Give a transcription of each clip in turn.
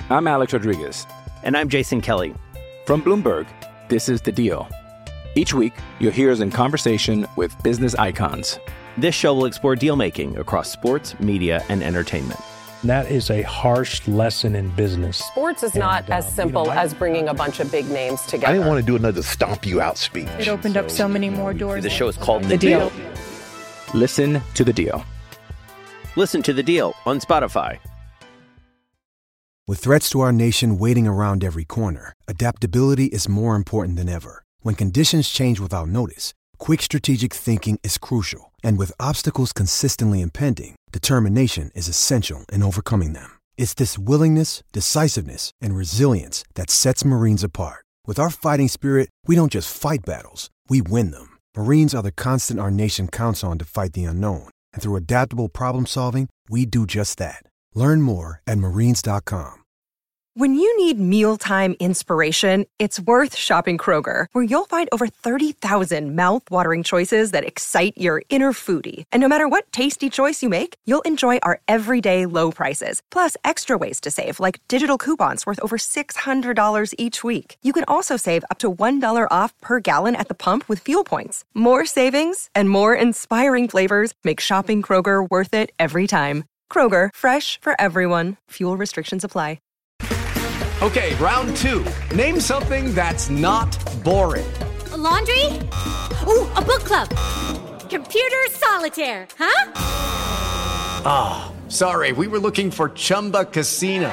I'm Alex Rodriguez. And I'm Jason Kelly. From Bloomberg, this is The Deal. Each week, you'll hear us in conversation with business icons. This show will explore deal-making across sports, media, and entertainment. That is a harsh lesson in business. Sports is not as simple as bringing a bunch of big names together. I didn't want to do another stomp you out speech. It opened up so many more doors. The show is called The Deal. Listen to The Deal. Listen to The Deal on Spotify. With threats to our nation waiting around every corner, adaptability is more important than ever. When conditions change without notice, quick strategic thinking is crucial. And with obstacles consistently impending, determination is essential in overcoming them. It's this willingness, decisiveness, and resilience that sets Marines apart. With our fighting spirit, we don't just fight battles, we win them. Marines are the constant our nation counts on to fight the unknown. And through adaptable problem solving, we do just that. Learn more at marines.com. When you need mealtime inspiration, it's worth shopping Kroger, where you'll find over 30,000 mouth-watering choices that excite your inner foodie. And no matter what tasty choice you make, you'll enjoy our everyday low prices, plus extra ways to save, like digital coupons worth over $600 each week. You can also save up to $1 off per gallon at the pump with fuel points. More savings and more inspiring flavors make shopping Kroger worth it every time. Kroger, fresh for everyone. Fuel restrictions apply. Okay, round two. Name something that's not boring. A laundry? Ooh, a book club. Computer solitaire, huh? Ah, oh, sorry, we were looking for Chumba Casino.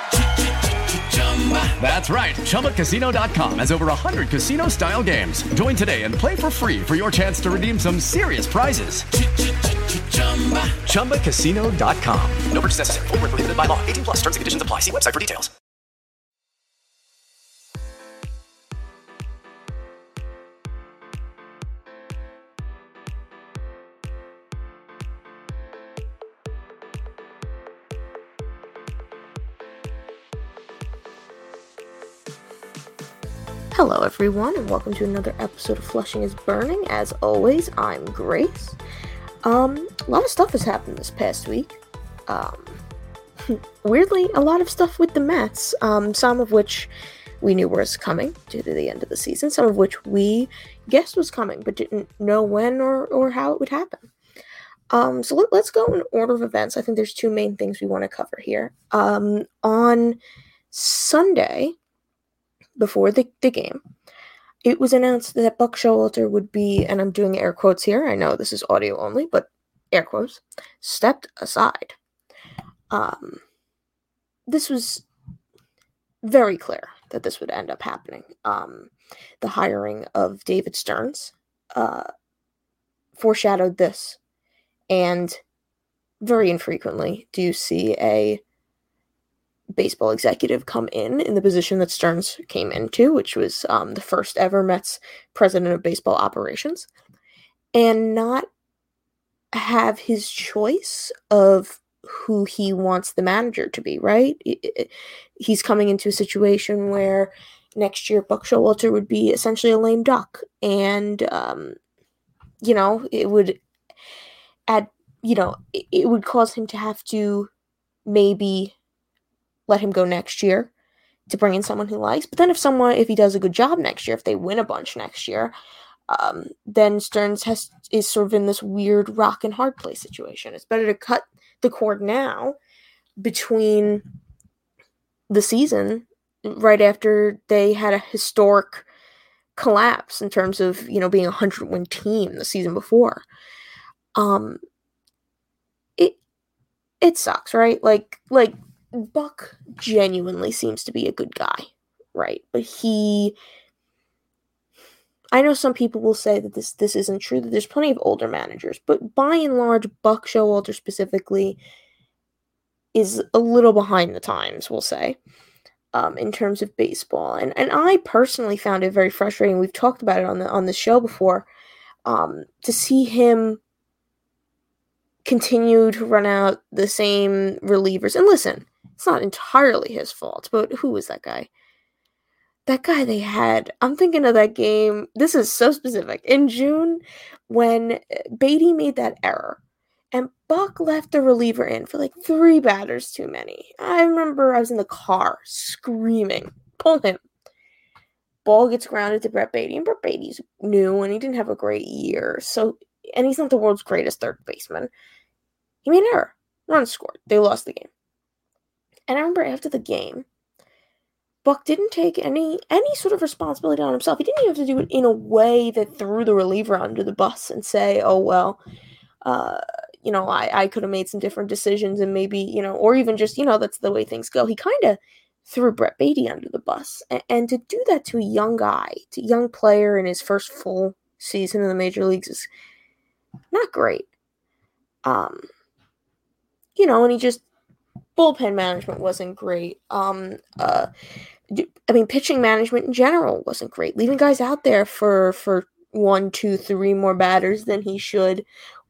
That's right, ChumbaCasino.com has over 100 casino-style games. Join today and play for free for your chance to redeem some serious prizes. ChumbaCasino.com. No purchase necessary. Void where prohibited by law. 18 plus. Terms and conditions apply. See website for details. Hello everyone, and welcome to another episode of Flushing is Burning. As always, I'm Grace. A lot of stuff has happened this past week. Weirdly, a lot of stuff with the Mets, some of which we knew was coming due to the end of the season, some of which we guessed was coming, but didn't know when or how it would happen. So let's go in order of events. I think there's two main things we want to cover here. On Sunday, before the game, it was announced that Buck Showalter would be, and I'm doing air quotes here, I know this is audio only, but air quotes, stepped aside. This was very clear that this would end up happening. The hiring of David Stearns foreshadowed this, and very infrequently do you see a baseball executive come in the position that Stearns came into, which was the first ever Mets president of baseball operations, and not have his choice of who he wants the manager to be, right? He's coming into a situation where next year Buck Showalter would be essentially a lame duck, and it would add, it would cause him to have to maybe let him go next year to bring in someone he likes. But then if he does a good job next year, if they win a bunch next year, then Stearns is sort of in this weird rock and hard place situation. It's better to cut the cord now between the season right after they had a historic collapse in terms of, being a 100-win team the season before. It sucks, right? Like Buck genuinely seems to be a good guy, right? But I know some people will say that this isn't true, that there's plenty of older managers, but by and large, Buck Showalter specifically is a little behind the times, we'll say, in terms of baseball. And I personally found it very frustrating. We've talked about it on the show before, to see him continue to run out the same relievers. And listen, it's not entirely his fault, but who was that guy? That guy they had, I'm thinking of that game, this is so specific, in June when Beatty made that error And Buck left the reliever in for like 3 batters too many. I remember I was in the car screaming, pull him. Ball gets grounded to Brett Baty, and Brett Baty's new, and he didn't have a great year. And he's not the world's greatest third baseman. He made an error. Runs scored. They lost the game. And I remember after the game, Buck didn't take any sort of responsibility on himself. He didn't even have to do it in a way that threw the reliever under the bus and say, oh, well, I could have made some different decisions and maybe, or even just, that's the way things go. He kind of threw Brett Baty under the bus. And to do that to a young guy, to a young player in his first full season in the major leagues is not great. And he just, bullpen management wasn't great. Pitching management in general wasn't great. Leaving guys out there for 1, 2, 3 more batters than he should.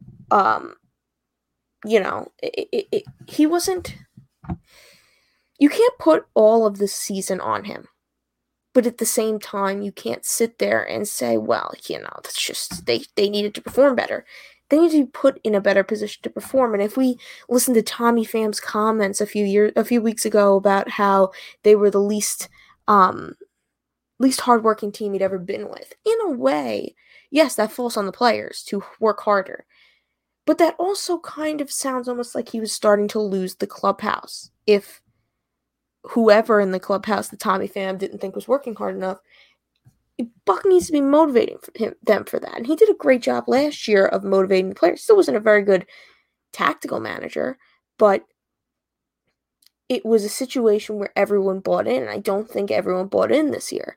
He wasn't. You can't put all of the season on him, but at the same time, you can't sit there and say, well, that's just they needed to perform better. They need to be put in a better position to perform. And if we listen to Tommy Pham's comments a few weeks ago about how they were the least hardworking team he'd ever been with, in a way, yes, that falls on the players to work harder. But that also kind of sounds almost like he was starting to lose the clubhouse. If whoever in the clubhouse that Tommy Pham didn't think was working hard enough, Buck needs to be motivating them for that. And he did a great job last year of motivating the players. Still wasn't a very good tactical manager, but it was a situation where everyone bought in, and I don't think everyone bought in this year.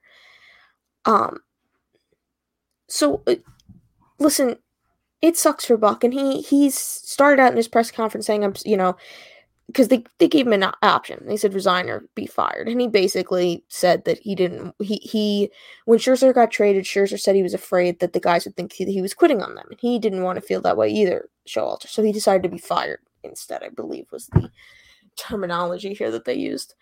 Listen, it sucks for Buck, and he's started out in his press conference saying, because they gave him an option. They said resign or be fired. And he basically said that when Scherzer got traded, Scherzer said he was afraid that the guys would think he was quitting on them. And he didn't want to feel that way either, Showalter. So he decided to be fired instead, I believe was the terminology here that they used.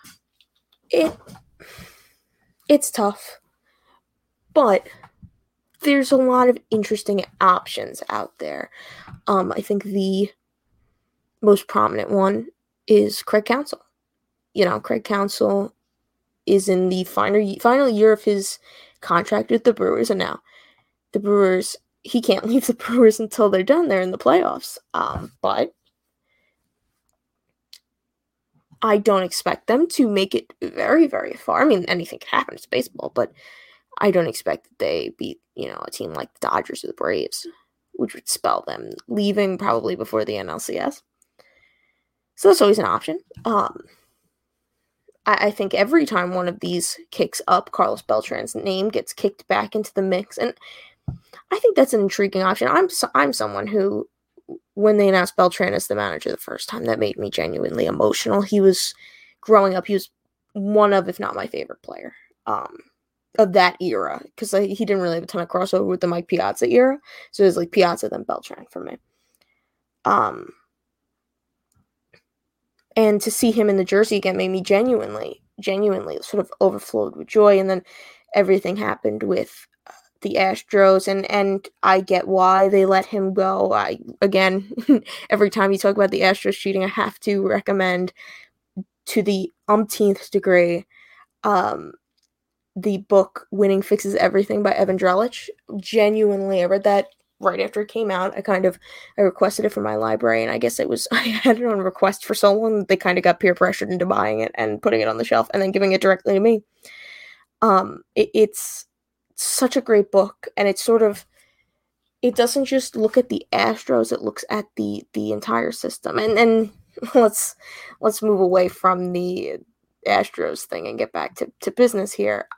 It's tough. But there's a lot of interesting options out there. I think the most prominent one is Craig Counsell. Craig Counsell is in the final year of his contract with the Brewers, and now the Brewers, he can't leave the Brewers until they're done. They're in the playoffs. But I don't expect them to make it very, very far. I mean, anything can happen. It's baseball, but I don't expect that they beat, a team like the Dodgers or the Braves, which would spell them leaving probably before the NLCS. So that's always an option. I think every time one of these kicks up, Carlos Beltran's name gets kicked back into the mix, and I think that's an intriguing option. I'm someone who, when they announced Beltran as the manager the first time, that made me genuinely emotional. He was, growing up, he was one of, if not my favorite player of that era, because he didn't really have a ton of crossover with the Mike Piazza era, so it was like Piazza then Beltran for me. And to see him in the jersey again made me genuinely sort of overflowed with joy. And then everything happened with the Astros, and I get why they let him go. Every time you talk about the Astros cheating, I have to recommend to the umpteenth degree the book Winning Fixes Everything by Evan Drellich. Genuinely, I read that right after it came out. I requested it from my library, and I guess I had it on request for so long that they kind of got peer pressured into buying it and putting it on the shelf and then giving it directly to me. It's such a great book, and it doesn't just look at the Astros, it looks at the entire system. And let's move away from the Astros thing and get back to business here.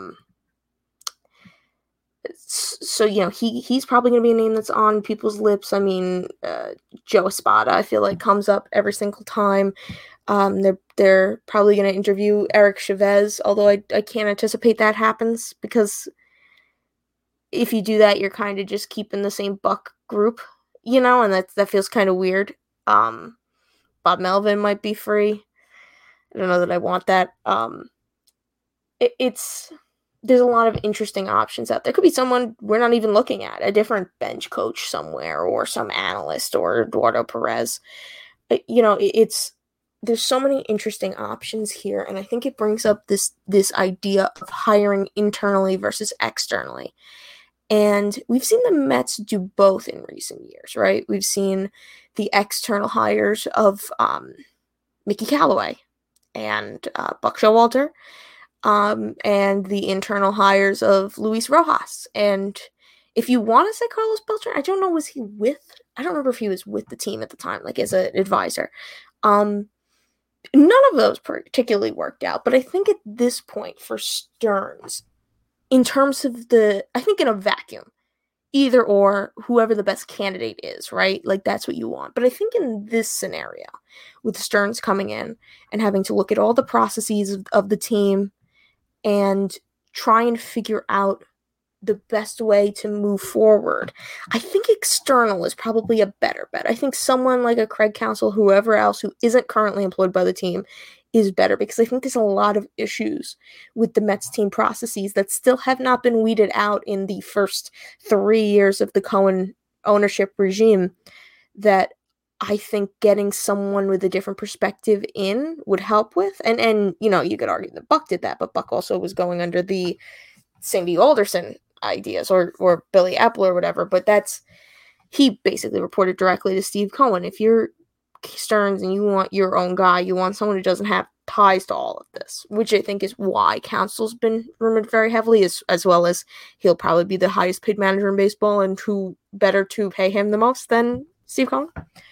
So, he's probably going to be a name that's on people's lips. I mean, Joe Espada, I feel like, comes up every single time. They're probably going to interview Eric Chavez, although I can't anticipate that happens, because if you do that, you're kind of just keeping the same Buck group, and that feels kind of weird. Bob Melvin might be free. I don't know that I want that. there's a lot of interesting options out there. Could be someone we're not even looking at, a different bench coach somewhere, or some analyst, or Eduardo Perez. There's so many interesting options here, and I think it brings up this idea of hiring internally versus externally. And we've seen the Mets do both in recent years, right? We've seen the external hires of Mickey Callaway and Buck Showalter, and the internal hires of Luis Rojas. And if you want to say Carlos Beltran, I don't know, I don't remember if he was with the team at the time, like as an advisor. None of those particularly worked out, but I think at this point for Stearns, in terms of I think in a vacuum, either or, whoever the best candidate is, right? Like, that's what you want. But I think in this scenario, with Stearns coming in and having to look at all the processes of the team and try and figure out the best way to move forward, I think external is probably a better bet. I think someone like a Craig Counsell, whoever else who isn't currently employed by the team, is better, because I think there's a lot of issues with the Mets team processes that still have not been weeded out in the first 3 years of the Cohen ownership regime, that I think getting someone with a different perspective in would help with. And you could argue that Buck did that, but Buck also was going under the Sandy Alderson ideas, or Billy Epler or whatever, but he basically reported directly to Steve Cohen. If you're Stearns and you want your own guy, you want someone who doesn't have ties to all of this, which I think is why Counsell's been rumored very heavily, as well as he'll probably be the highest paid manager in baseball, and who better to pay him the most than Steve Cohen.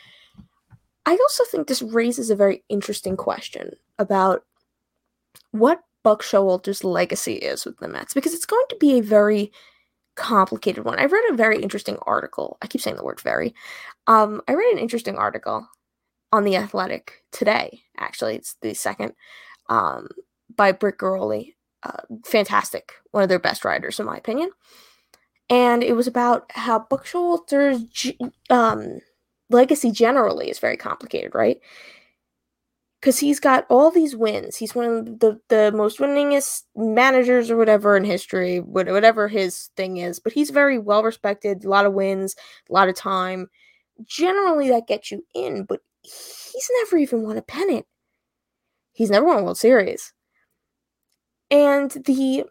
I also think this raises a very interesting question about what Buck Showalter's legacy is with the Mets, because it's going to be a very complicated one. I read a very interesting article. I keep saying the word very. I read an interesting article on The Athletic today. Actually, it's the second, by Britt Garoli. Fantastic. One of their best writers, in my opinion. And it was about how Buck Showalter's legacy generally is very complicated, right? Because he's got all these wins. He's one of the most winningest managers or whatever in history, whatever his thing is. But he's very well respected, a lot of wins, a lot of time. Generally, that gets you in, but he's never even won a pennant. He's never won a World Series. And the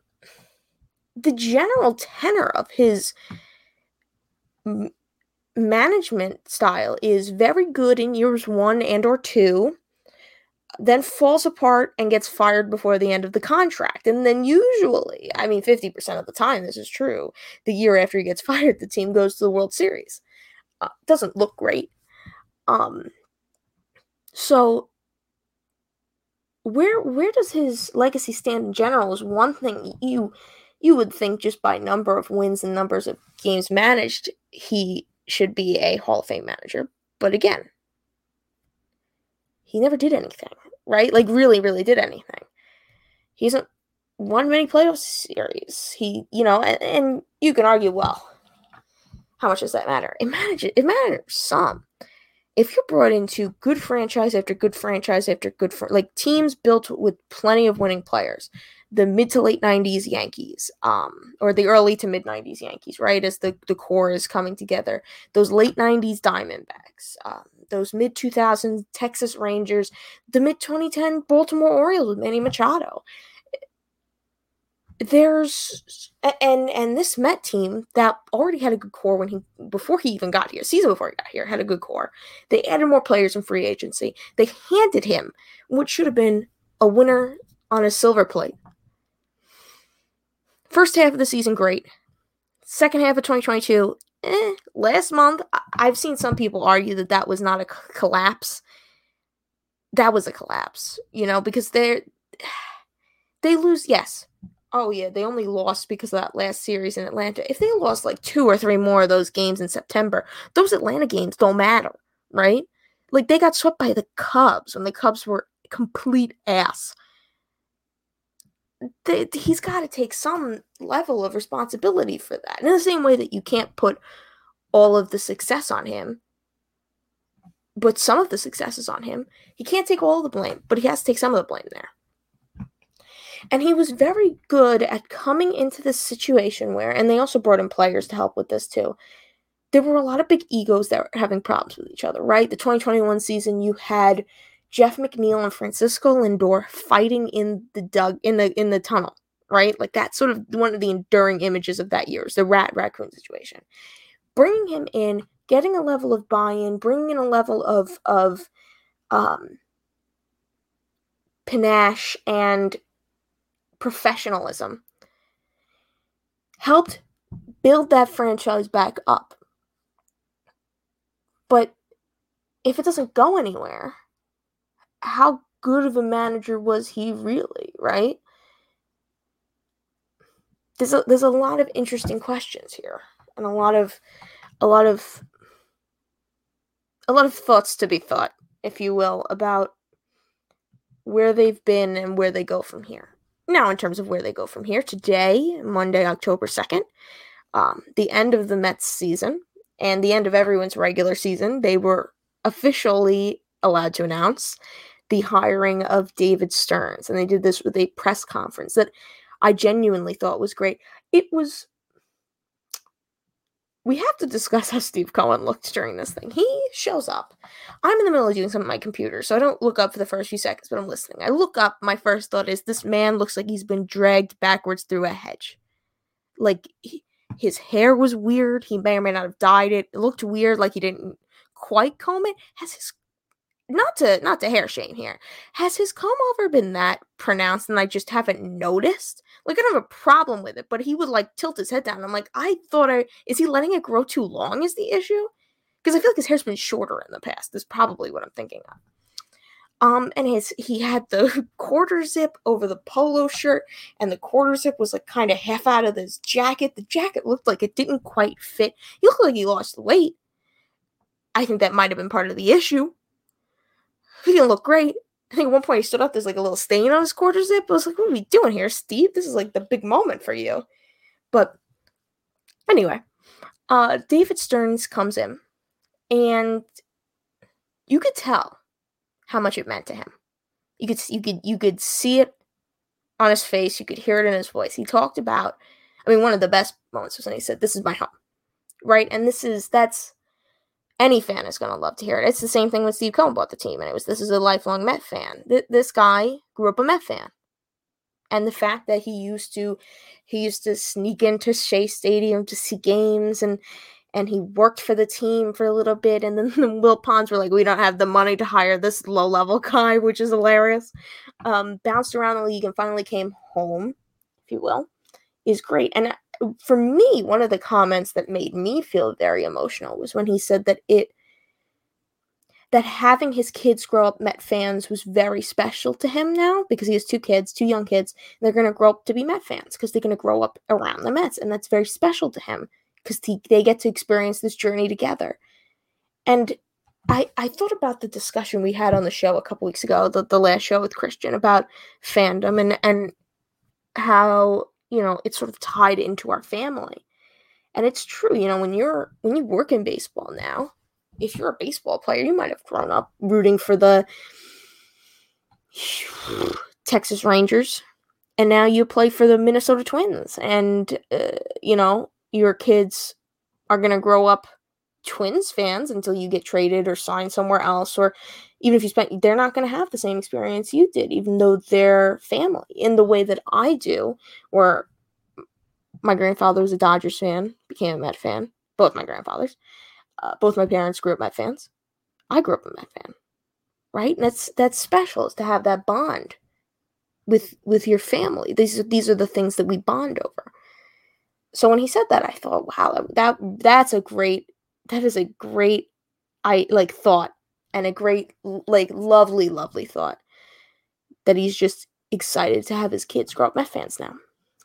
general tenor of his management style is very good in years 1 and or 2, then falls apart and gets fired before the end of the contract. And then usually, 50% of the time this is true, the year after he gets fired, the team goes to the World Series. Doesn't look great. So where does his legacy stand in general is one thing. You would think just by number of wins and numbers of games managed, he should be a Hall of Fame manager. But again, he never did anything, right? Like, really, really did anything. He hasn't won many playoff series. And you can argue, well, how much does that matter? It matters some. If you're brought into good franchise after good franchise after good, like teams built with plenty of winning players, the mid to late 90s Yankees, or the early to mid 90s Yankees, right? As the core is coming together, those late 90s Diamondbacks, those mid 2000s Texas Rangers, the mid 2010 Baltimore Orioles with Manny Machado. And this Met team that already had a good core before he even got here, season before he got here, had a good core. They added more players in free agency. They handed him what should have been a winner on a silver plate. First half of the season, great. Second half of 2022, last month, I've seen some people argue that was not a collapse. That was a collapse, because they lose, yes. Oh, yeah, they only lost because of that last series in Atlanta. If they lost like 2 or 3 more of those games in September, those Atlanta games don't matter, right? Like, they got swept by the Cubs when the Cubs were complete ass. He's got to take some level of responsibility for that. In the same way that you can't put all of the success on him, but some of the success is on him. He can't take all the blame, but he has to take some of the blame there. And he was very good at coming into this situation where, and they also brought in players to help with this too, there were a lot of big egos that were having problems with each other, right? The 2021 season, you had Jeff McNeil and Francisco Lindor fighting in the tunnel, right? Like that's sort of one of the enduring images of that year, is the raccoon situation. Bringing him in, getting a level of buy-in, bringing in a level of panache and professionalism helped build that franchise back up. But if it doesn't go anywhere, how good of a manager was he really, right? There's a lot of interesting questions here, and a lot of thoughts to be thought, if you will, about where they've been and where they go from here. Now, in terms of where they go from here, today, Monday, October 2nd, the end of the Mets season and the end of everyone's regular season, they were officially allowed to announce the hiring of David Stearns. And they did this with a press conference that I genuinely thought was great. We have to discuss how Steve Cohen looked during this thing. He shows up. I'm in the middle of doing something on my computer, so I don't look up for the first few seconds, but I'm listening. I look up, my first thought is, this man looks like he's been dragged backwards through a hedge. Like, his hair was weird. He may or may not have dyed it. It looked weird, like he didn't quite comb it. Has his... Not to hair shame here. Has his comb over been that pronounced and I just haven't noticed? Like, I don't have a problem with it, but he would, like, tilt his head down. I'm like, is he letting it grow too long is the issue? Because I feel like his hair's been shorter in the past. That's probably what I'm thinking of. And he had the quarter zip over the polo shirt, and the quarter zip was, like, kind of half out of his jacket. The jacket looked like it didn't quite fit. He looked like he lost weight. I think that might have been part of the issue. He didn't look great. I think at one point he stood up, there's like a little stain on his quarter zip. I was like, what are we doing here, Steve? This is like the big moment for you. But anyway, David Stearns comes in, and you could tell how much it meant to him. You could see it on his face. You could hear it in his voice. He talked about, one of the best moments was when he said, "This is my home," right? And that's any fan is going to love to hear it. It's the same thing when Steve Cohen bought the team, and this is a lifelong Met fan. This guy grew up a Met fan. And the fact that he used to sneak into Shea Stadium to see games, and he worked for the team for a little bit, and then the Will Ponds were like, we don't have the money to hire this low-level guy, which is hilarious. Bounced around the league and finally came home, if you will, is great. And for me, one of the comments that made me feel very emotional was when he said that having his kids grow up Met fans was very special to him now, because he has two young kids, and they're going to grow up to be Met fans because they're going to grow up around the Mets, and that's very special to him because they get to experience this journey together. And I thought about the discussion we had on the show a couple weeks ago, the last show with Christian, about fandom and how, it's sort of tied into our family. And it's true, when you work in baseball now, if you're a baseball player, you might have grown up rooting for the Texas Rangers, and now you play for the Minnesota Twins, and, your kids are going to grow up Twins fans until you get traded or signed somewhere else, or even if they're not going to have the same experience you did, even though they're family, in the way that I do, where my grandfather was a Dodgers fan, became a Met fan, both my grandfathers. Both my parents grew up Met fans. I grew up a Met fan, right? And that's special, is to have that bond with your family. These are the things that we bond over. So when he said that, I thought, wow, that is a great thought, and a great, lovely, lovely thought, that he's just excited to have his kids grow up Met fans now.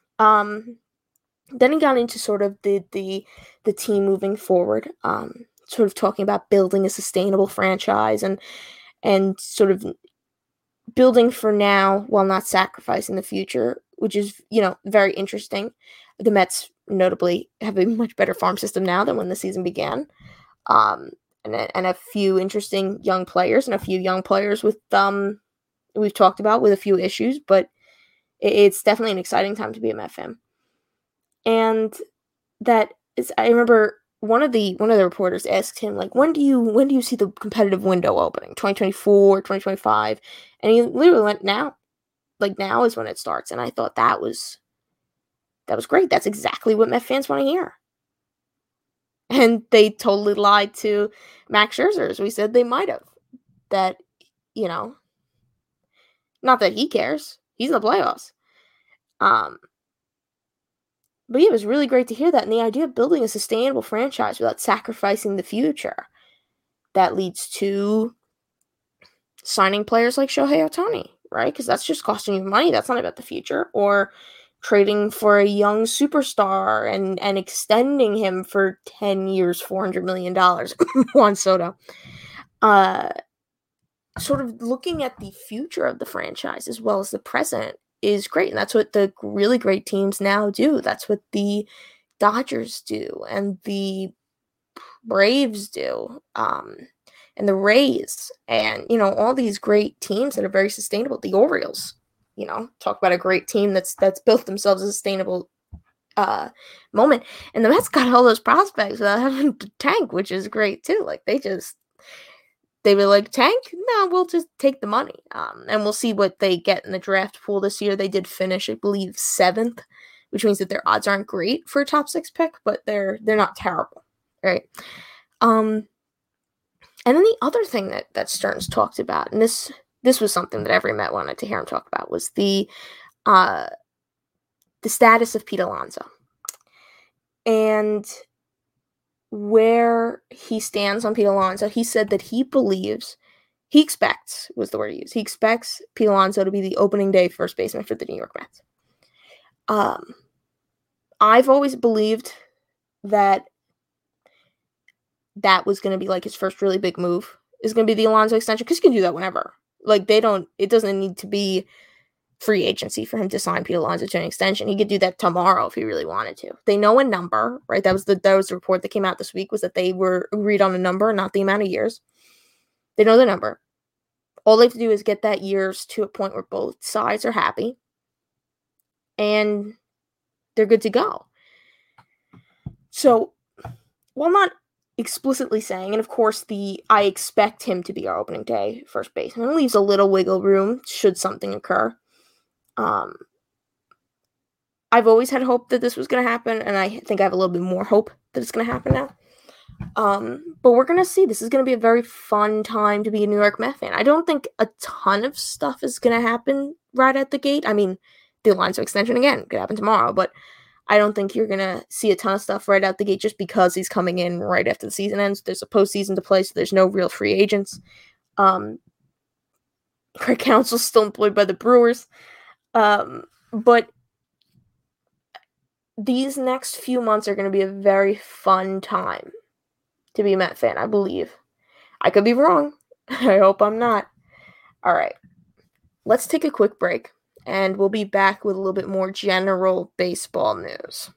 Then he got into sort of the team moving forward, sort of talking about building a sustainable franchise and sort of building for now while not sacrificing the future, which is, very interesting. The Mets notably have a much better farm system now than when the season began, and a few interesting young players, and a few young players with we've talked about with a few issues, but It's definitely an exciting time to be a Met fan. And that is, I remember one of the reporters asked him, like, when do you see the competitive window opening? 2024, 2025? And he literally went, now. Like, now is when it starts. And I thought that was great. That's exactly what Met fans want to hear. And they totally lied to Max Scherzer, as we said they might have. That, not that he cares. He's in the playoffs. But yeah, it was really great to hear that. And the idea of building a sustainable franchise without sacrificing the future, that leads to signing players like Shohei Ohtani, right? Because that's just costing you money. That's not about the future. Or trading for a young superstar and extending him for 10 years, $400 million. Juan Soto. Sort of looking at the future of the franchise as well as the present is great. And that's what the really great teams now do. That's what the Dodgers do and the Braves do, and the Rays, and, all these great teams that are very sustainable. The Orioles, talk about a great team that's built themselves a sustainable moment. And the Mets got all those prospects without having to tank, which is great too. Like, they were like, tank? No, we'll just take the money. And we'll see what they get in the draft pool this year. They did finish, I believe, 7th, which means that their odds aren't great for a top 6 pick, but they're not terrible, right? And then the other thing that Stearns talked about, and this was something that every Met wanted to hear him talk about, was the status of Pete Alonso. And where he stands on Pete Alonso. He said that he expects Pete Alonso to be the opening day first baseman for the New York Mets. I've always believed that was going to be like his first really big move, is going to be the Alonso extension, because you can do that whenever. Like, it doesn't need to be free agency for him to sign Pete Alonso to an extension. He could do that tomorrow if he really wanted to. They know a number, right? That was the report that came out this week, was that they were agreed on a number, not the amount of years. They know the number. All they have to do is get that years to a point where both sides are happy, and they're good to go. So, while not explicitly saying, and of course I expect him to be our opening day first baseman, it leaves a little wiggle room should something occur. I've always had hope that this was going to happen, and I think I have a little bit more hope that it's going to happen now. But we're going to see. This is going to be a very fun time to be a New York Mets fan. I don't think a ton of stuff is going to happen right at the gate. I mean, the Alonso extension, again, could happen tomorrow, but I don't think you're going to see a ton of stuff right out the gate just because he's coming in right after the season ends. There's a postseason to play, so there's no real free agents. Craig Counsell's still employed by the Brewers. But these next few months are going to be a very fun time to be a Met fan, I believe. I could be wrong. I hope I'm not. All right. Let's take a quick break, and we'll be back with a little bit more general baseball news.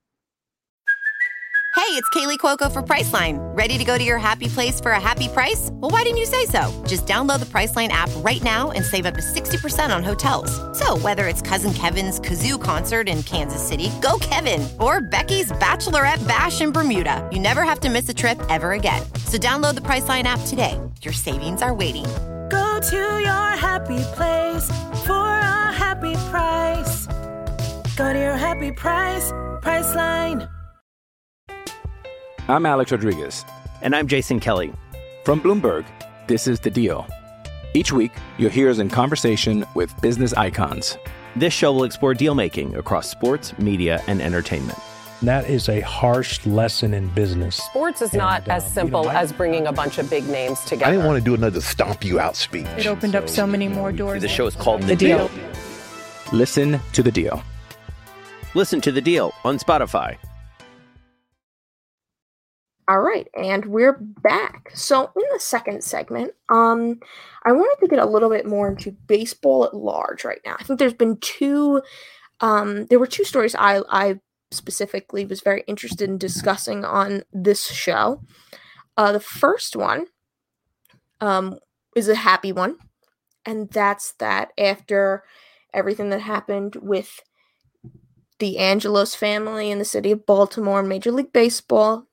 Hey, it's Kaylee Cuoco for Priceline. Ready to go to your happy place for a happy price? Well, why didn't you say so? Just download the Priceline app right now and save up to 60% on hotels. So whether it's Cousin Kevin's Kazoo Concert in Kansas City, go Kevin, or Becky's Bachelorette Bash in Bermuda, you never have to miss a trip ever again. So download the Priceline app today. Your savings are waiting. Go to your happy place for a happy price. Go to your happy price, Priceline. I'm Alex Rodriguez. And I'm Jason Kelly. From Bloomberg, this is The Deal. Each week, you'll hear us in conversation with business icons. This show will explore deal-making across sports, media, and entertainment. That is a harsh lesson in business. Sports is not as simple as bringing a bunch of big names together. I didn't want to do another stomp you out speech. It opened up so many more doors. The show is called The Deal. Listen to The Deal. Listen to The Deal on Spotify. All right, and we're back. So in the second segment, I wanted to get a little bit more into baseball at large right now. I think there's been there were two stories I specifically was very interested in discussing on this show. The first one is a happy one, and that's that after everything that happened with the Angelos family in the city of Baltimore and Major League Baseball.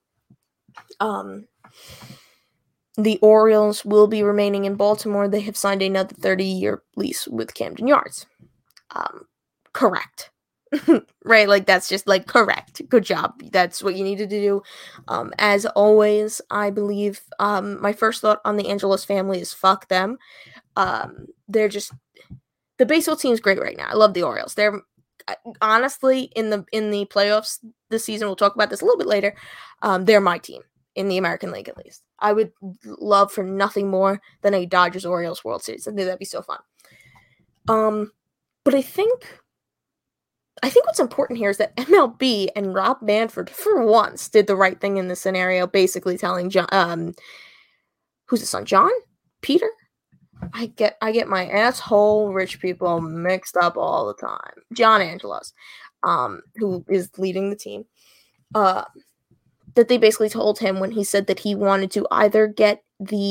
The Orioles will be remaining in Baltimore. They have signed another 30-year lease with Camden Yards. Correct. Right? Like, that's just, like, correct. Good job. That's what you needed to do. As always, I believe my first thought on the Angelos family is fuck them. They're just... The baseball team is great right now. I love the Orioles. They're honestly in the playoffs this season. We'll talk about this a little bit later. They're my team in the American League, at least. I would love for nothing more than a Dodgers-Orioles World Series. I think that'd be so fun. But I think what's important here is that MLB and Rob Manfred, for once, did the right thing in this scenario, basically telling John, who's the son? John? Peter? I get my asshole rich people mixed up all the time. John Angelos, who is leading the team, that they basically told him when he said that he wanted to either get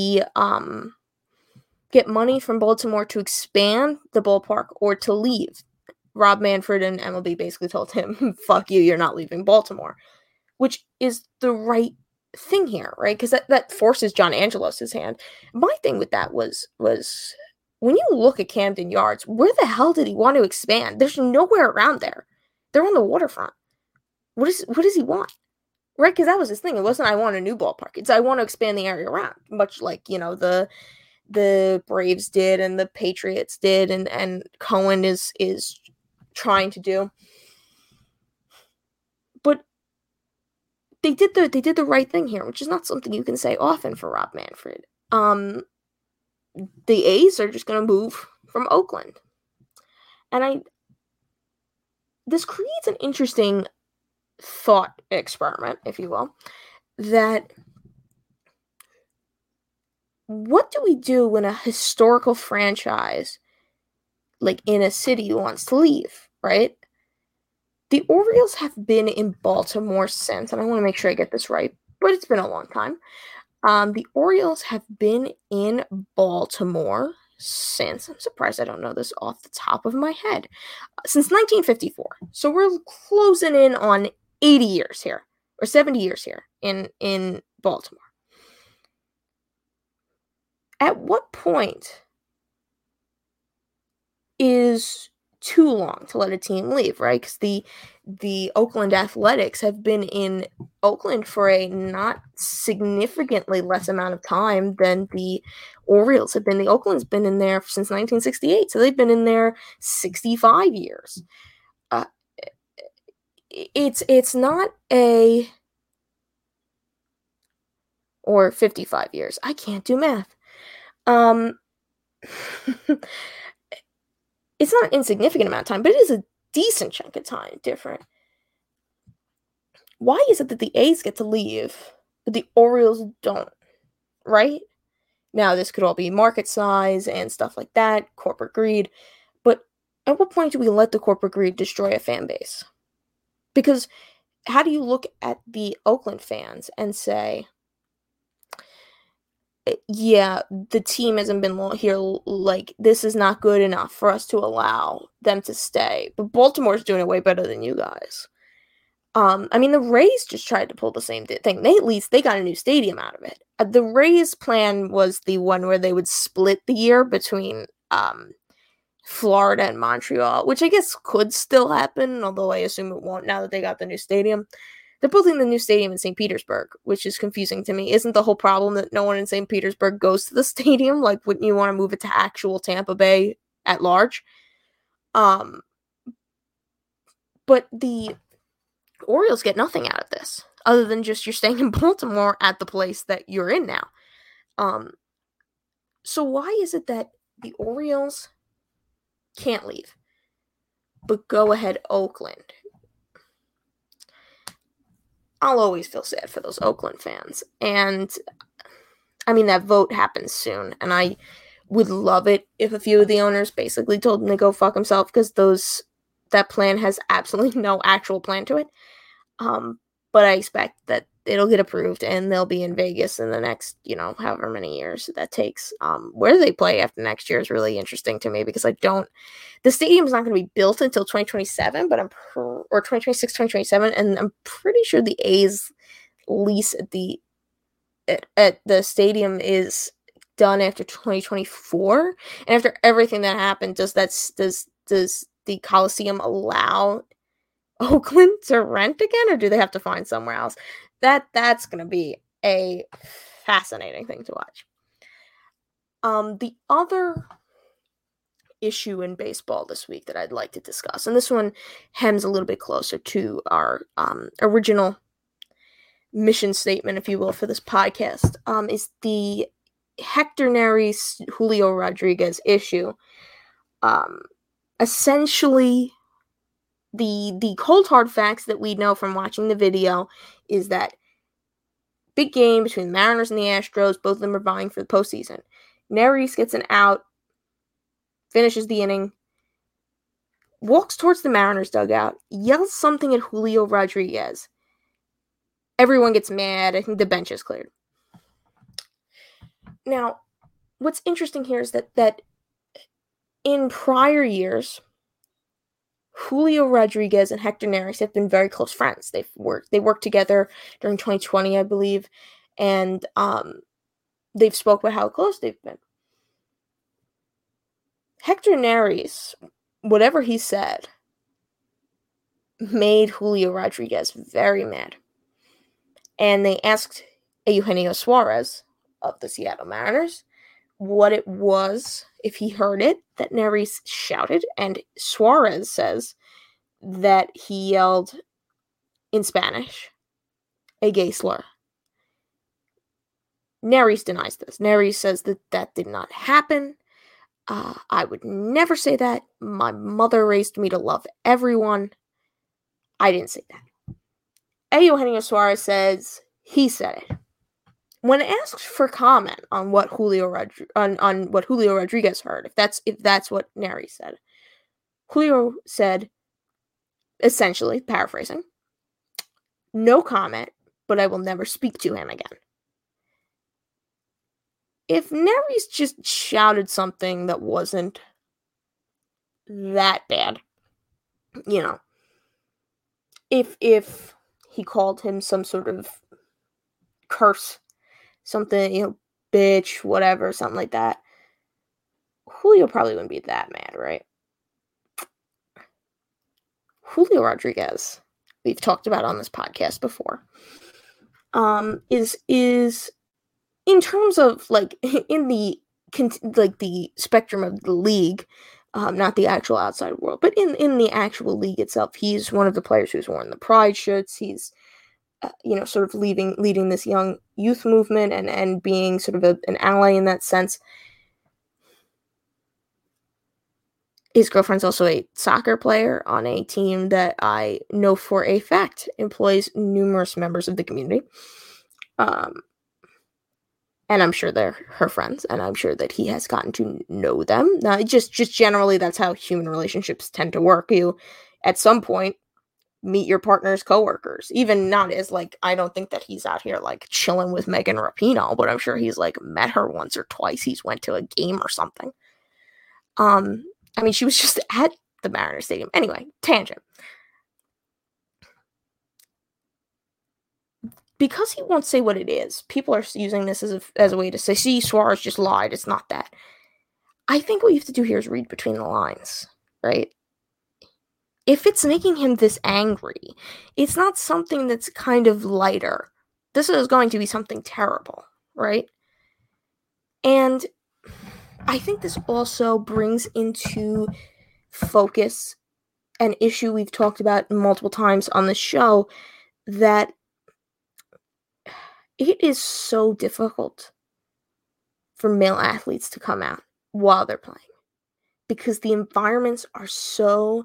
money from Baltimore to expand the ballpark or to leave. Rob Manfred and MLB basically told him, fuck you, you're not leaving Baltimore, which is the right thing here, right? Because that forces John Angelos' hand. My thing with that was when you look at Camden Yards, where the hell did he want to expand? There's nowhere around there. They're on the waterfront. What does he want? Right? Because that was his thing. It wasn't I want a new ballpark. It's I want to expand the area around, much like, you know, the Braves did and the Patriots did and Cohen is trying to do. But they did the right thing here, which is not something you can say often for Rob Manfred. The A's are just going to move from Oakland. And this creates an interesting thought experiment, if you will, that what do we do when a historical franchise, like in a city, wants to leave, right? The Orioles have been in Baltimore since, and I want to make sure I get this right, but it's been a long time. The Orioles have been in Baltimore since, I'm surprised I don't know this off the top of my head, since 1954. So we're closing in on 80 years here, or 70 years here in Baltimore. At what point is too long to let a team leave, right? Because the Oakland Athletics have been in Oakland for a not significantly less amount of time than the Orioles have been. The Oakland's been in there since 1968, so they've been in there 65 years. It's not a... or 55 years. I can't do math. It's not an insignificant amount of time, but it is a decent chunk of time different. Why is it that the A's get to leave, but the Orioles don't, right? Now, this could all be market size and stuff like that, corporate greed, but at what point do we let the corporate greed destroy a fan base? Because how do you look at the Oakland fans and say, yeah, the team hasn't been here, like, this is not good enough for us to allow them to stay, but Baltimore's doing it way better than you guys. I mean, the Rays just tried to pull the same thing. They got a new stadium out of it. The Rays' plan was the one where they would split the year between Florida and Montreal, which I guess could still happen, although I assume it won't now that they got the new stadium. They're building the new stadium in St. Petersburg, which is confusing to me. Isn't the whole problem that no one in St. Petersburg goes to the stadium? Like, wouldn't you want to move it to actual Tampa Bay at large? But the Orioles get nothing out of this, other than just you're staying in Baltimore at the place that you're in now. So why is it that the Orioles can't leave, but go ahead Oakland? I'll always feel sad for those Oakland fans. And, I mean, that vote happens soon. And I would love it if a few of the owners basically told them to go fuck himself, because that plan has absolutely no actual plan to it. But I expect that it'll get approved, and they'll be in Vegas in the next, however many years that takes. Where they play after next year is really interesting to me, because the stadium is not going to be built until 2027, or 2026, 2027, and I'm pretty sure the A's lease at the stadium is done after 2024. And after everything that happened, does the Coliseum allow Oakland to rent again, or do they have to find somewhere else? That's going to be a fascinating thing to watch. The other issue in baseball this week that I'd like to discuss, and this one hems a little bit closer to our original mission statement, if you will, for this podcast, is the Hector Neris Julio Rodriguez issue. Essentially, the cold hard facts that we know from watching the video is that big game between the Mariners and the Astros, both of them are vying for the postseason. Neris gets an out, finishes the inning, walks towards the Mariners dugout, yells something at Julio Rodriguez. Everyone gets mad. I think the bench is cleared. Now, what's interesting here is that in prior years, Julio Rodriguez and Hector Neris have been very close friends. They worked together during 2020, I believe, and they've spoke about how close they've been. Hector Neris, whatever he said, made Julio Rodriguez very mad. And they asked Eugenio Suarez of the Seattle Mariners what it was, if he heard it, that Neris shouted. And Suarez says that he yelled in Spanish a gay slur. Neris denies this. Neris says that did not happen. I would never say that. My mother raised me to love everyone. I didn't say that. Eugenio Suarez says he said it. When asked for comment on what Julio Rodriguez heard, if that's what Neris said, Julio said, essentially, paraphrasing, "No comment, but I will never speak to him again." If Neris just shouted something that wasn't that bad, if he called him some sort of curse, something, bitch, whatever, something like that, Julio probably wouldn't be that mad, right? Julio Rodriguez, we've talked about on this podcast before, is in terms of in the spectrum of the league, not the actual outside world, but in the actual league itself, he's one of the players who's worn the pride shirts. He's sort of leading this young youth movement and being sort of an ally in that sense. His girlfriend's also a soccer player on a team that I know for a fact employs numerous members of the community. And I'm sure they're her friends, and I'm sure that he has gotten to know them. Now, just generally, that's how human relationships tend to work. You, at some point, meet your partner's coworkers. Even not as, I don't think that he's out here, chilling with Megan Rapinoe, but I'm sure he's, met her once or twice. He's went to a game or something. She was just at the Mariners Stadium. Anyway, tangent. Because he won't say what it is, people are using this as a way to say, see, Suarez just lied. It's not that. I think what you have to do here is read between the lines, right? If it's making him this angry, it's not something that's kind of lighter. This is going to be something terrible, right? And I think this also brings into focus an issue we've talked about multiple times on the show, that it is so difficult for male athletes to come out while they're playing, because the environments are so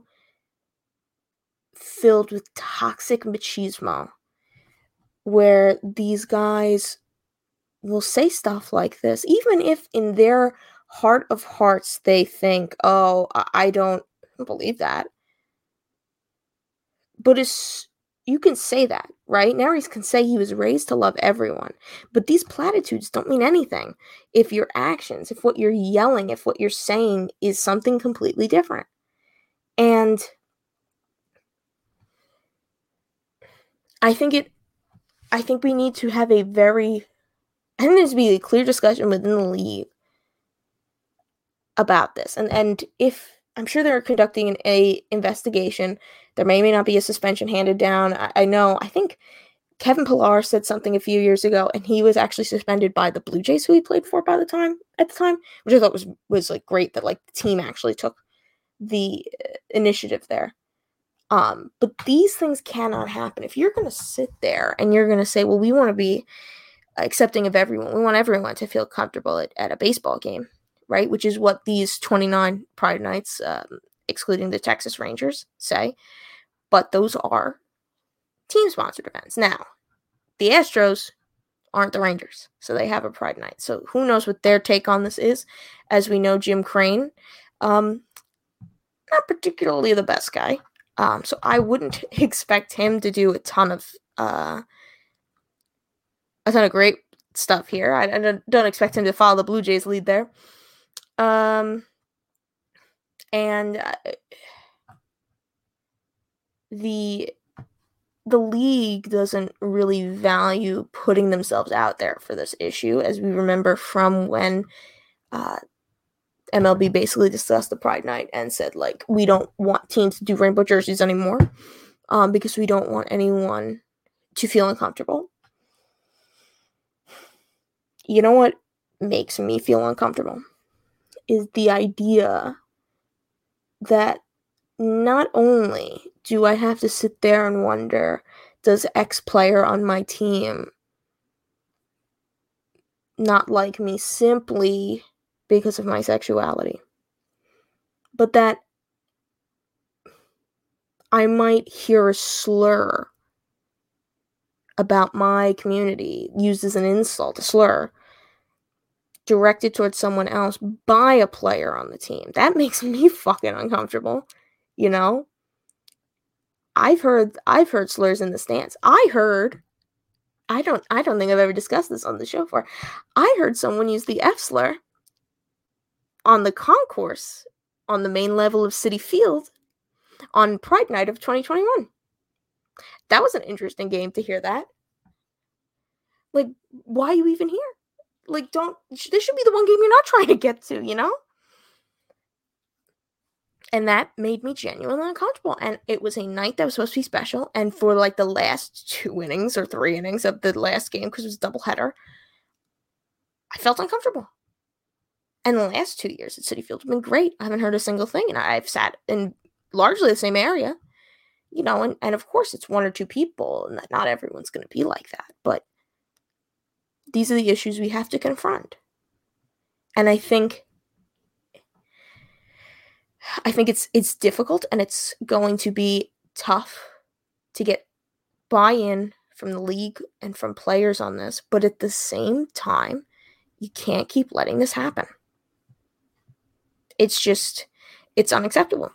filled with toxic machismo, where these guys will say stuff like this, even if in their heart of hearts they think, oh, I don't believe that. But you can say that, right? Neris can say he was raised to love everyone, but these platitudes don't mean anything if your actions, if what you're yelling, if what you're saying is something completely different. And I think we need to have I think there needs to be a clear discussion within the league about this. And if, I'm sure they're conducting an investigation, there may or may not be a suspension handed down. I think Kevin Pillar said something a few years ago, and he was actually suspended by the Blue Jays, who he played for at the time, which I thought was like great that like the team actually took the initiative there. But these things cannot happen. If you're going to sit there and you're going to say, well, we want to be accepting of everyone. We want everyone to feel comfortable at a baseball game, right? Which is what these 29 Pride Nights, excluding the Texas Rangers, say. But those are team-sponsored events. Now, the Astros aren't the Rangers, so they have a Pride Night. So who knows what their take on this is? As we know, Jim Crane, not particularly the best guy. So I wouldn't expect him to do a ton of great stuff here. I don't expect him to follow the Blue Jays lead there. The league doesn't really value putting themselves out there for this issue, as we remember from when MLB basically discussed the Pride Night and said, like, we don't want teams to do rainbow jerseys anymore because we don't want anyone to feel uncomfortable. You know what makes me feel uncomfortable is the idea that not only do I have to sit there and wonder, does X player on my team not like me simply because of my sexuality, but that I might hear a slur about my community used as an insult, a slur directed towards someone else by a player on the team. That makes me fucking uncomfortable, you know? I've heard slurs in the stands. I don't think I've ever discussed this on the show before. I heard someone use the F slur on the concourse on the main level of Citi Field on Pride Night of 2021. That was an interesting game to hear that. Like, why are you even here? Like, this should be the one game you're not trying to get to, you know? And that made me genuinely uncomfortable. And it was a night that was supposed to be special. And for like the last 2 innings or 3 innings of the last game, because it was a doubleheader, I felt uncomfortable. And the last 2 years at Citi Field have been great. I haven't heard a single thing. And I've sat in largely the same area, you know, and of course it's 1 or 2 people, and not everyone's going to be like that. But these are the issues we have to confront. And I think it's difficult, and it's going to be tough to get buy-in from the league and from players on this. But at the same time, you can't keep letting this happen. It's unacceptable.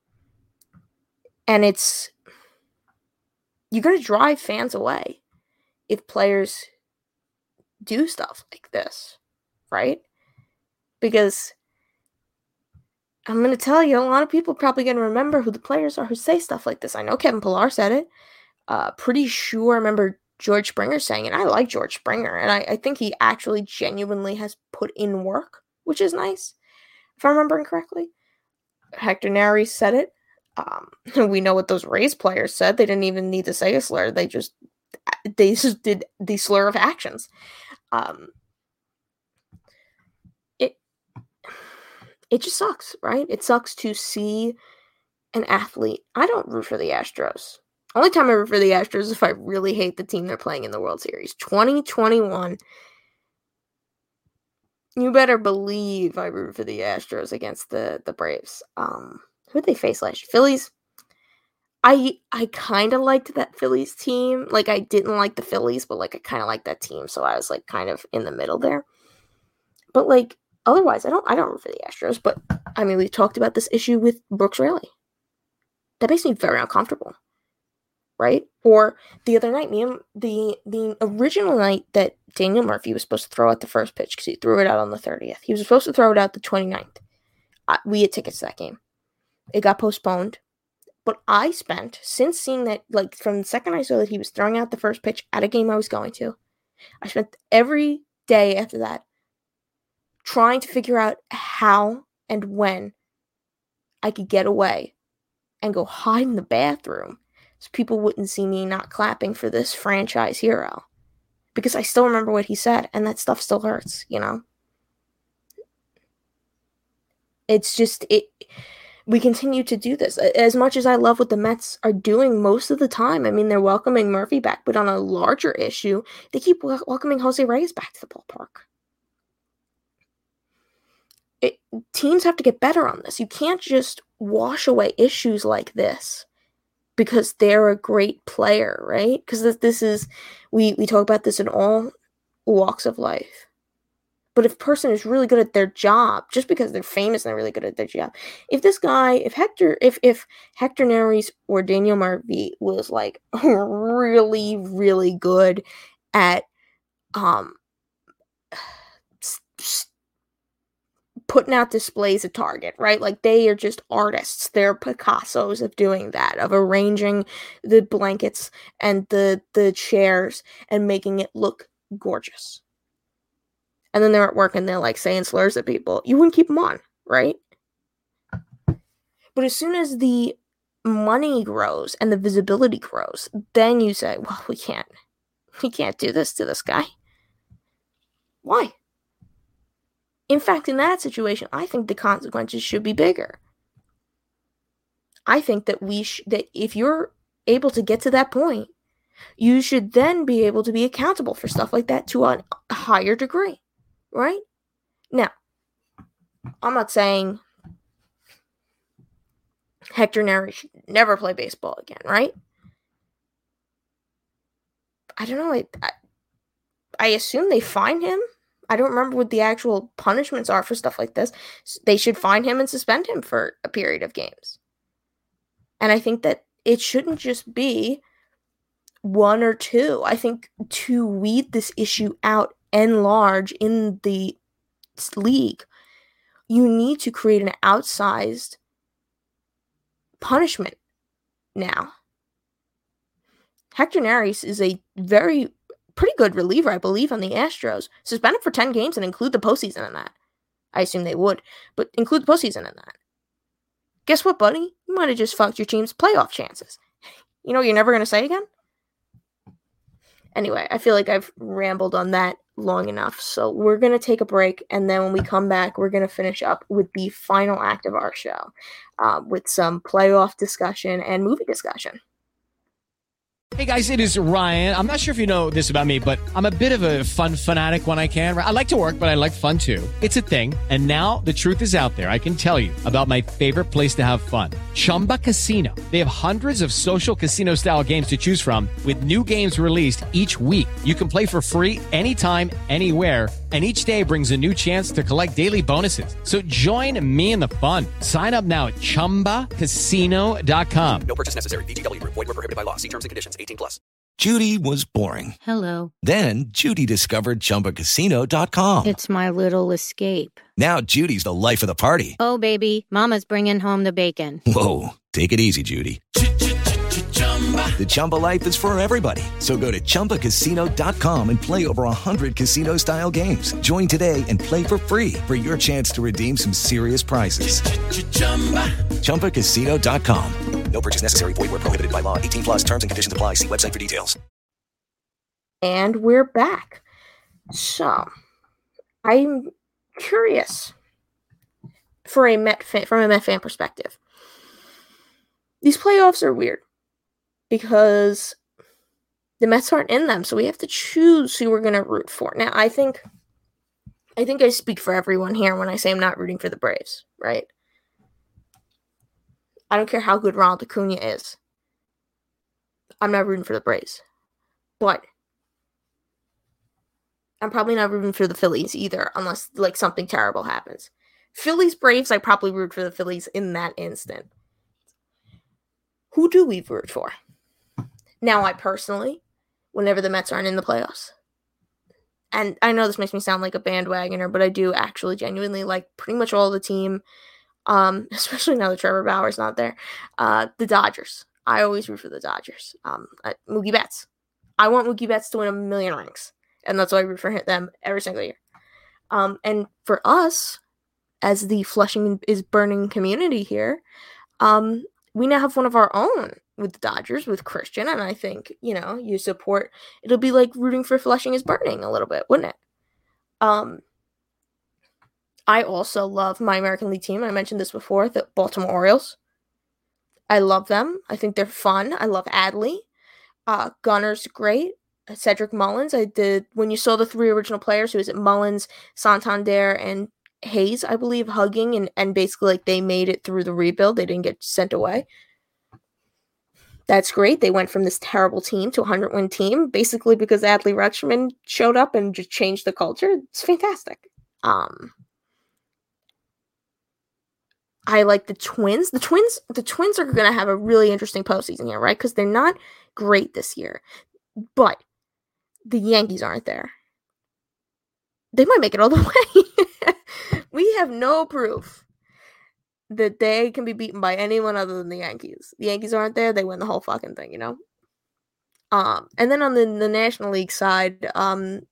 And you're going to drive fans away if players do stuff like this, right? Because I'm going to tell you, a lot of people are probably going to remember who the players are who say stuff like this. I know Kevin Pillar said it. Pretty sure I remember George Springer saying it. I like George Springer, and I think he actually genuinely has put in work, which is nice, if I'm remembering correctly. Hector Neris said it. We know what those Rays players said. They didn't even need to say a slur. They just did the slur of actions. It just sucks, right? It sucks to see an athlete. I don't root for the Astros. Only time I root for the Astros is if I really hate the team they're playing in the World Series. 2021. You better believe I root for the Astros against the Braves. Who did they face last year? Phillies. I kind of liked that Phillies team. Like, I didn't like the Phillies, but like I kind of liked that team, so I was like kind of in the middle there. But like otherwise, I don't root for the Astros. But I mean, we've talked about this issue with Brooks Raley. That makes me very uncomfortable. right? Or the other night, the original night that Daniel Murphy was supposed to throw out the first pitch because he threw it out on the 30th. He was supposed to throw it out the 29th. We had tickets to that game. It got postponed. But I spent, since seeing that, like from the second I saw that he was throwing out the first pitch at a game I was going to, I spent every day after that trying to figure out how and when I could get away and go hide in the bathroom so people wouldn't see me not clapping for this franchise hero. Because I still remember what he said, and that stuff still hurts, you know? It's just, we continue to do this. As much as I love what the Mets are doing most of the time, I mean, they're welcoming Murphy back, but on a larger issue, they keep welcoming Jose Reyes back to the ballpark. Teams have to get better on this. You can't just wash away issues like this because they're a great player, right? Because this is, we talk about this in all walks of life. But if a person is really good at their job, just because they're famous and they're really good at their job, if Hector Neris or Daniel Murphy was like really, really good at putting out displays at Target, right? Like they are just artists. They're Picassos of doing that, of arranging the blankets and the chairs and making it look gorgeous. And then they're at work and they're like saying slurs at people. You wouldn't keep them on, right? But as soon as the money grows and the visibility grows, then you say, well, we can't do this to this guy. Why? In fact, in that situation, I think the consequences should be bigger. I think that that if you're able to get to that point, you should then be able to be accountable for stuff like that to a higher degree. Right? Now, I'm not saying Hector Neris should never play baseball again, right? I don't know. I assume they fine him. I don't remember what the actual punishments are for stuff like this. They should fine him and suspend him for a period of games. And I think that it shouldn't just be one or two. I think to weed this issue out and large in the league, you need to create an outsized punishment now. Hector Neris is a pretty good reliever, I believe, on the Astros. Suspend him for 10 games and include the postseason in that. I assume they would, but include the postseason in that. Guess what, buddy? You might have just fucked your team's playoff chances. You know what you're never going to say again? Anyway, I feel like I've rambled on that long enough. So we're going to take a break. And then when we come back, we're going to finish up with the final act of our show with some playoff discussion and movie discussion. Hey guys, it is Ryan. I'm not sure if you know this about me, but I'm a bit of a fun fanatic when I can. I like to work, but I like fun too. It's a thing. And now the truth is out there. I can tell you about my favorite place to have fun. Chumba Casino. They have hundreds of social casino style games to choose from with new games released each week. You can play for free anytime, anywhere. And each day brings a new chance to collect daily bonuses. So join me in the fun. Sign up now at ChumbaCasino.com. No purchase necessary. VGW. Void where prohibited by law. See terms and conditions. 18+. Judy was boring. Hello. Then Judy discovered ChumbaCasino.com. It's my little escape. Now Judy's the life of the party. Oh, baby, mama's bringing home the bacon. Whoa, take it easy, Judy. The Chumba life is for everybody. So go to ChumbaCasino.com and play over 100 casino-style games. Join today and play for free for your chance to redeem some serious prizes. ChumbaCasino.com. No purchase necessary. Void where prohibited by law. 18+. Terms and conditions apply. See website for details. And we're back. So, I'm curious from a Met fan perspective. These playoffs are weird because the Mets aren't in them, so we have to choose who we're going to root for. Now, I think I speak for everyone here when I say I'm not rooting for the Braves, right? I don't care how good Ronald Acuna is. I'm not rooting for the Braves. But I'm probably not rooting for the Phillies either, unless like something terrible happens. Phillies, Braves, I probably root for the Phillies in that instant. Who do we root for? Now, I personally, whenever the Mets aren't in the playoffs, and I know this makes me sound like a bandwagoner, but I do actually genuinely like pretty much all the team, especially now that Trevor Bauer's not there, the Dodgers. I always root for the Dodgers. Mookie Betts. I want Mookie Betts to win 1 million rings, and that's why I root for them every single year. And for us, as the Flushing is Burning community here, we now have one of our own with the Dodgers, with Christian, and I think, you support, it'll be like rooting for Flushing is Burning a little bit, wouldn't it? I also love my American League team. I mentioned this before, the Baltimore Orioles. I love them. I think they're fun. I love Adley. Gunner's great. Cedric Mullins. When you saw the 3 original players, who was it? Mullins, Santander, and Hayes, I believe, hugging, and basically like they made it through the rebuild. They didn't get sent away. That's great. They went from this terrible team to a 100-win team, basically because Adley Rutschman showed up and just changed the culture. It's fantastic. I like the Twins. The Twins are going to have a really interesting postseason here, right? Because they're not great this year. But the Yankees aren't there. They might make it all the way. We have no proof that they can be beaten by anyone other than the Yankees. The Yankees aren't there. They win the whole fucking thing, And then on the National League side, the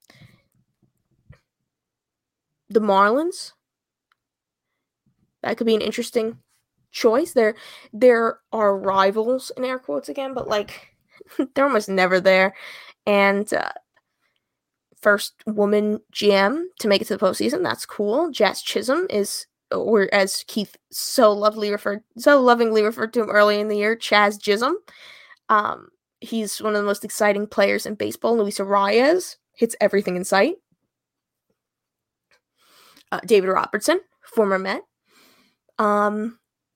Marlins. That could be an interesting choice. There are rivals, in air quotes again, but like they're almost never there. And first woman GM to make it to the postseason. That's cool. Jazz Chisholm is, or as Keith so lovingly referred to him early in the year, Chaz Chisholm. He's one of the most exciting players in baseball. Luis Arias hits everything in sight. David Robertson, former Met. The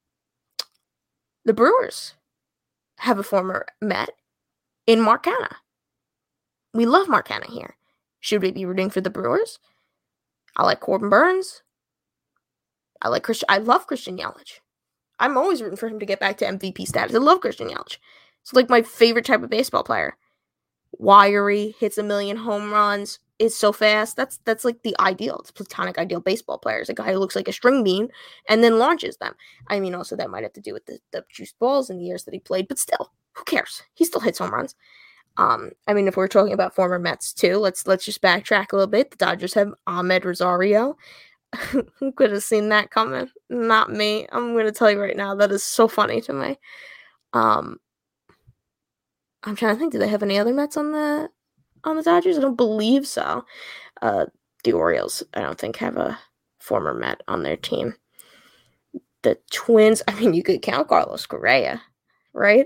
Brewers have a former Met in Mark Canha. We love Mark Canha here. Should we be rooting for the Brewers? I like Corbin Burns. I love Christian Yelich. I'm always rooting for him to get back to MVP status. I love Christian Yelich. It's like my favorite type of baseball player. Wiry, hits 1 million home runs, is so fast. That's like the ideal. It's platonic ideal baseball players. A guy who looks like a string bean and then launches them. I mean, also that might have to do with the juiced balls in the years that he played, but still, who cares? He still hits home runs. I mean, if we're talking about former Mets too, let's just backtrack a little bit. The Dodgers have Ahmed Rosario. Who could have seen that coming? Not me. I'm going to tell you right now, that is so funny to me. I'm trying to think, do they have any other Mets on the Dodgers? I don't believe so. The Orioles, I don't think, have a former Met on their team. The Twins, I mean, you could count Carlos Correa, right?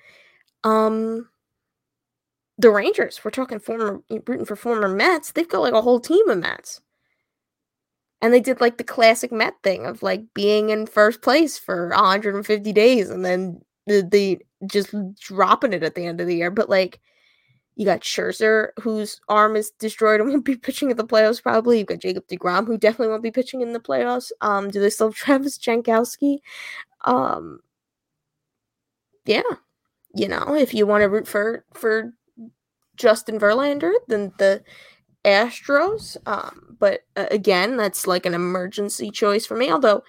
The Rangers, we're talking rooting for former Mets. They've got like a whole team of Mets. And they did like the classic Met thing of like being in first place for 150 days and then they just dropping it at the end of the year. But like, you got Scherzer, whose arm is destroyed and won't be pitching in the playoffs probably. You've got Jacob deGrom, who definitely won't be pitching in the playoffs. Do they still have Travis Jankowski? Yeah. If you want to root for Justin Verlander, then the Astros. But again, that's like an emergency choice for me. Although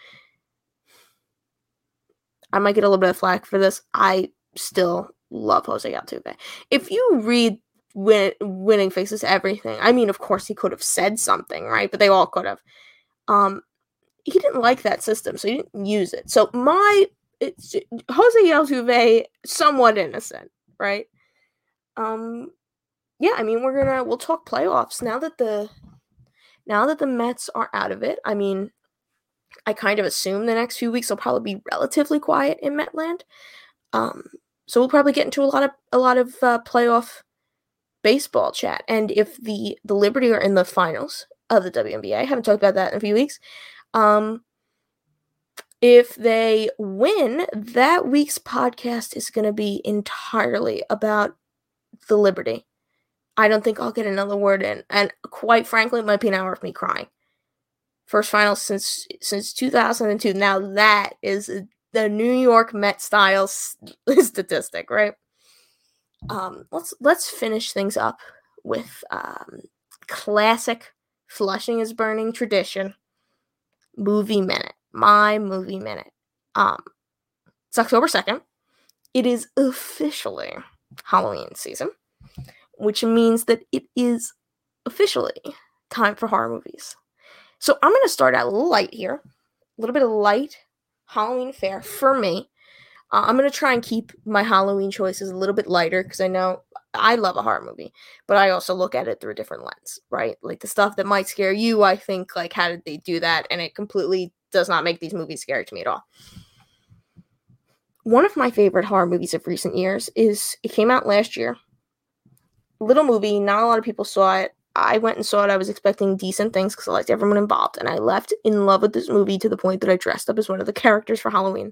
I might get a little bit of flack for this. I still love Jose Altuve. If you read Winning Fixes Everything, I mean, of course he could have said something, right? But they all could have. He didn't like that system, so he didn't use it. So Jose Altuve, somewhat innocent, right? Yeah, I mean, we'll talk playoffs now that the Mets are out of it. I mean, I kind of assume the next few weeks will probably be relatively quiet in Metland. So we'll probably get into a lot of playoff baseball chat. And if the Liberty are in the finals of the WNBA, I haven't talked about that in a few weeks. If they win, that week's podcast is going to be entirely about the Liberty. I don't think I'll get another word in. And quite frankly, it might be an hour of me crying. First final since 2002. Now that is the New York Mets style statistic, right? let's finish things up with classic Flushing is Burning tradition, Movie Minute. My Movie Minute. It's October 2nd. It is officially Halloween season, which means that it is officially time for horror movies. So I'm going to start out light here. A little bit of light Halloween fare for me. I'm going to try and keep my Halloween choices a little bit lighter because I know I love a horror movie, but I also look at it through a different lens, right? Like the stuff that might scare you, I think, like, how did they do that? And it completely does not make these movies scary to me at all. One of my favorite horror movies of recent years it came out last year. Little movie, not a lot of people saw it. I went and saw it. I was expecting decent things because I liked everyone involved, and I left in love with this movie to the point that I dressed up as one of the characters for Halloween.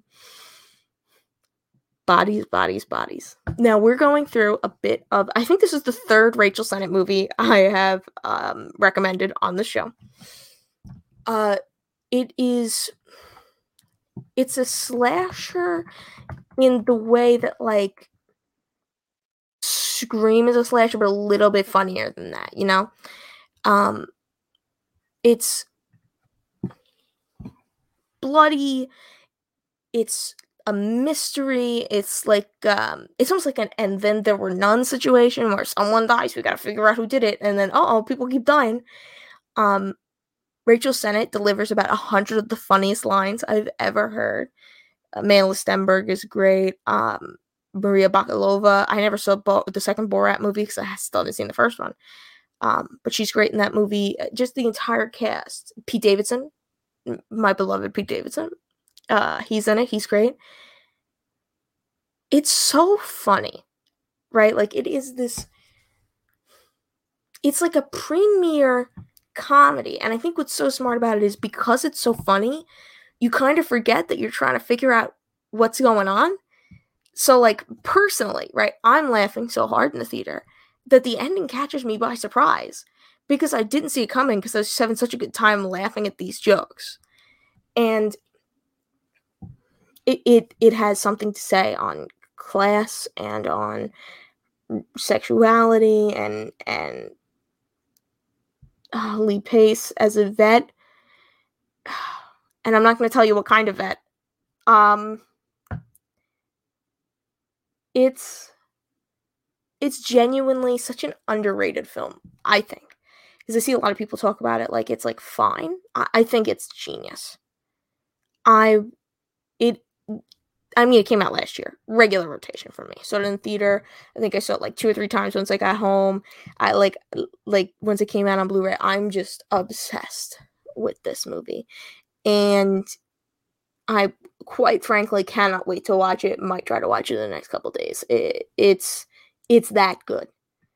Bodies, Bodies, Bodies. Now, we're going through a bit of... I think this is the third Rachel Sennett movie I have recommended on the show. It's a slasher in the way that, like, Scream is a slasher, but a little bit funnier than that, you know? It's bloody. It's a mystery. It's like, it's almost like an And Then There Were None situation where someone dies, we gotta figure out who did it, and then, people keep dying. Rachel Sennett delivers about 100 of the funniest lines I've ever heard. Mayla Stenberg is great. Maria Bakalova. I never saw the second Borat movie because I still haven't seen the first one. But she's great in that movie. Just the entire cast. Pete Davidson, my beloved Pete Davidson. He's in it. He's great. It's so funny, right? Like, it is this... It's like a premier comedy. And I think what's so smart about it is because it's so funny, you kind of forget that you're trying to figure out what's going on. So, like, personally, right, I'm laughing so hard in the theater that the ending catches me by surprise because I didn't see it coming because I was just having such a good time laughing at these jokes. And it has something to say on class and on sexuality and Lee Pace as a vet. And I'm not going to tell you what kind of vet. It's genuinely such an underrated film, I think. Because I see a lot of people talk about it like it's, like, fine. I think it's genius. It came out last year. Regular rotation for me. Saw it in theater. I think I saw it, like, 2 or 3 times once I got home. I, like once it came out on Blu-ray, I'm just obsessed with this movie. And I, quite frankly, cannot wait to watch it. Might try to watch it in the next couple days. It's that good.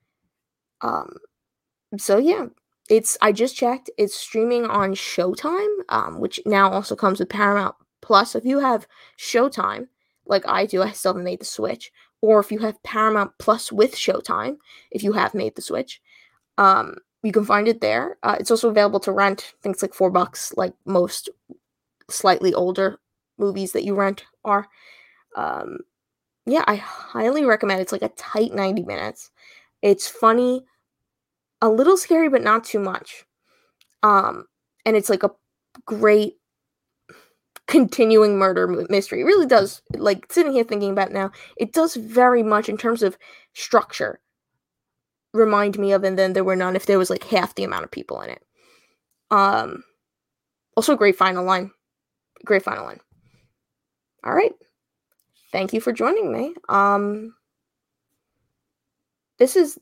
So yeah, I just checked. It's streaming on Showtime, which now also comes with Paramount Plus. If you have Showtime, like I do, I still haven't made the switch. Or if you have Paramount Plus with Showtime, if you have made the switch, you can find it there. It's also available to rent. I think it's like $4, like most slightly older movies that you rent are. Yeah, I highly recommend it. It's like a tight 90 minutes. It's funny, a little scary, but not too much. And it's like a great continuing murder mystery. It really does, like, sitting here thinking about it now, it does very much in terms of structure remind me of And Then There Were None if there was like half the amount of people in it. Also great final line. Great final line. All right. Thank you for joining me. This is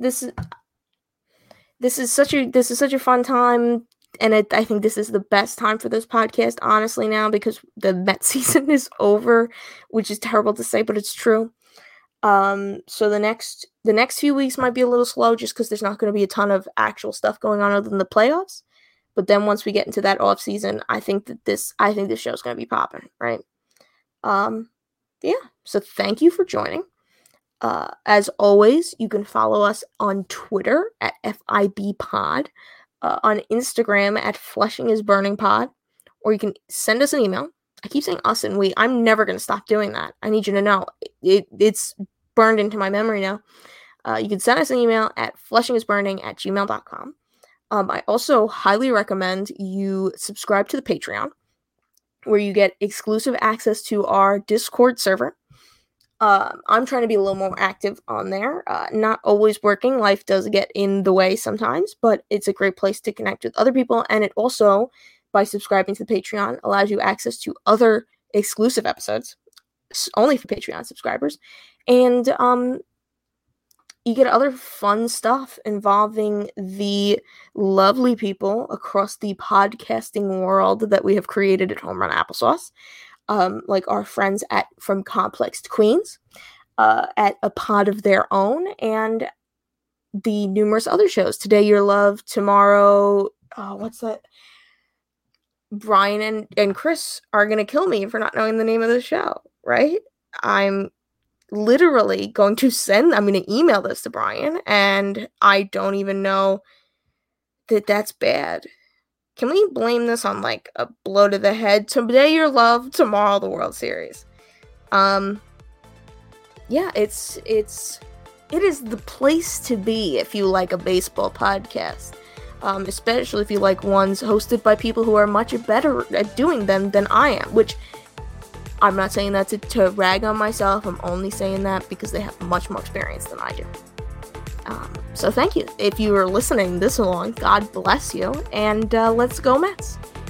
such a fun time, and I think this is the best time for this podcast, honestly, now, because the Mets season is over, which is terrible to say, but it's true. So the next few weeks might be a little slow just because there's not going to be a ton of actual stuff going on other than the playoffs. But then once we get into that off season, I think this show's going to be popping, right? Yeah. So thank you for joining. As always, you can follow us on Twitter at FIBpod, on Instagram at FlushingIsBurningPod, or you can send us an email. I keep saying us and we. I'm never going to stop doing that. I need you to know. It's burned into my memory now. you can send us an email at flushingisburning@gmail.com. I also highly recommend you subscribe to the Patreon, where you get exclusive access to our Discord server. I'm trying to be a little more active on there. Not always working. Life does get in the way sometimes, but it's a great place to connect with other people. And it also, by subscribing to the Patreon, allows you access to other exclusive episodes, only for Patreon subscribers. And you get other fun stuff involving the lovely people across the podcasting world that we have created at Home Run Applesauce. Like our friends from Complex to Queens, at A Pod of Their Own, and the numerous other shows. Today Your Love, tomorrow, what's that? Brian and Chris are going to kill me for not knowing the name of the show, right? I'm literally going to email this to Brian, and I don't even know that that's bad. Can we blame this on, like, a blow to the head? Today Your Love, tomorrow the World Series. Yeah, it is the place to be if you like a baseball podcast. Especially if you like ones hosted by people who are much better at doing them than I am, which I'm not saying that to rag on myself. I'm only saying that because they have much more experience than I do. So thank you. If you are listening this long, God bless you, and let's go Mets.